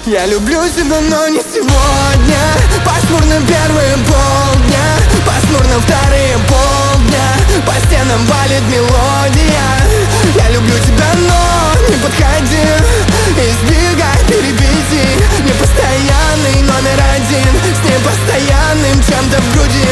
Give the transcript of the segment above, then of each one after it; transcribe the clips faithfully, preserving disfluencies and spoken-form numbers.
Я люблю тебя, но не сегодня. Пасмурно первые полдня, пасмурно вторые полдня. По стенам валит мелодия. Я люблю тебя, но не подходи. Избегай перебитий. Непостоянный номер один, с непостоянным чем-то в груди.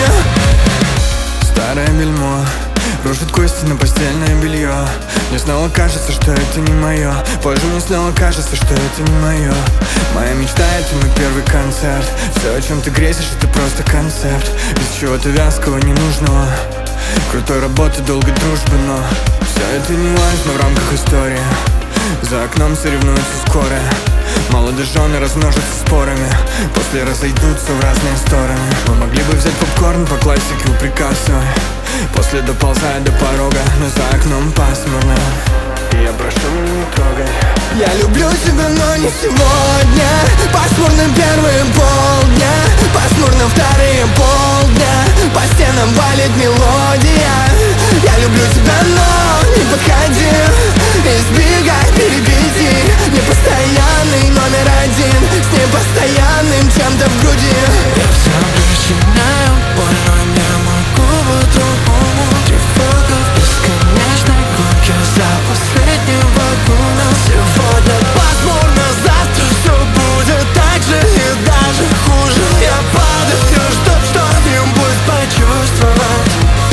Старое бельмо рушит кости на постельное белье. Мне снова кажется, что это не мое. Позже мне снова кажется, что это не мое. Моя мечта — это мой первый концерт. Все, о чем ты грезишь, это просто концепт. Без чего-то вязкого, ненужного. Крутой работы, долгой дружбы, но все это не важно в рамках истории. За окном соревнуются скоро. Молодожены размножатся спорами, после разойдутся в разные стороны. Мы могли бы взять попкорн по классике у Пикассо, после доползая до порога, но за окном пасмурно. И я прошу, меня не трогай. Я люблю тебя, но не сегодня. Пасмурно первые полдня, пасмурно вторые полдня. По стенам валит мелодия. Я люблю тебя, но не подходи. Избегай перебитий. Непостоянный номер один, с непостоянным чем-то в груди. Я все причиняю боль, но не могу по-другому. Тревога в бесконечной гонке за последним вагоном. Сегодня пасмурно, завтра все будет так же и даже хуже. Я падаю, чтоб что-нибудь почувствовать.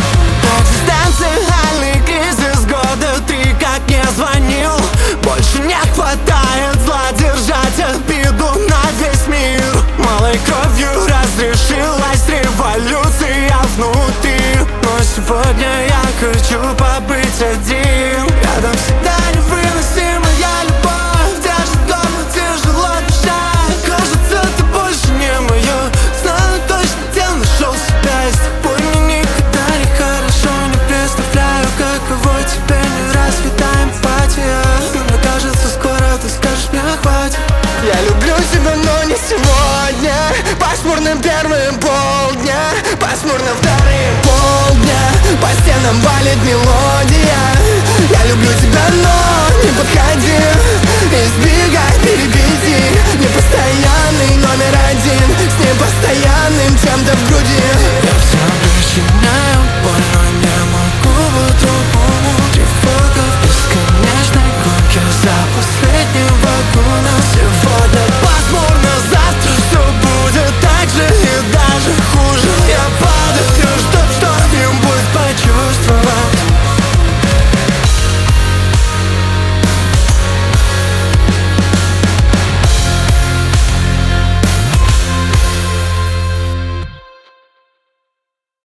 Экзистенциальный кризис года три, как не звонил. Больше не хватает зла держать обиду на весь мир. Малой кровью разрешилась революция внутри. Но сегодня я хочу побыть один. Рядом всегда невыносимая любовь. Держит горло, тяжело дышать. Кажется, ты больше не мое. Знаю точно, где нашел себя. И с тобой мне никогда не хорошо. Не представляю, каково тебе не развита эмпатия. Но мне кажется, скоро ты скажешь мне хватит. Я люблю тебя, но не сегодня. Пасмурно первые полдня, пасмурно вторые полдня. По стенам валит мелодия. Я люблю тебя, но не подходи.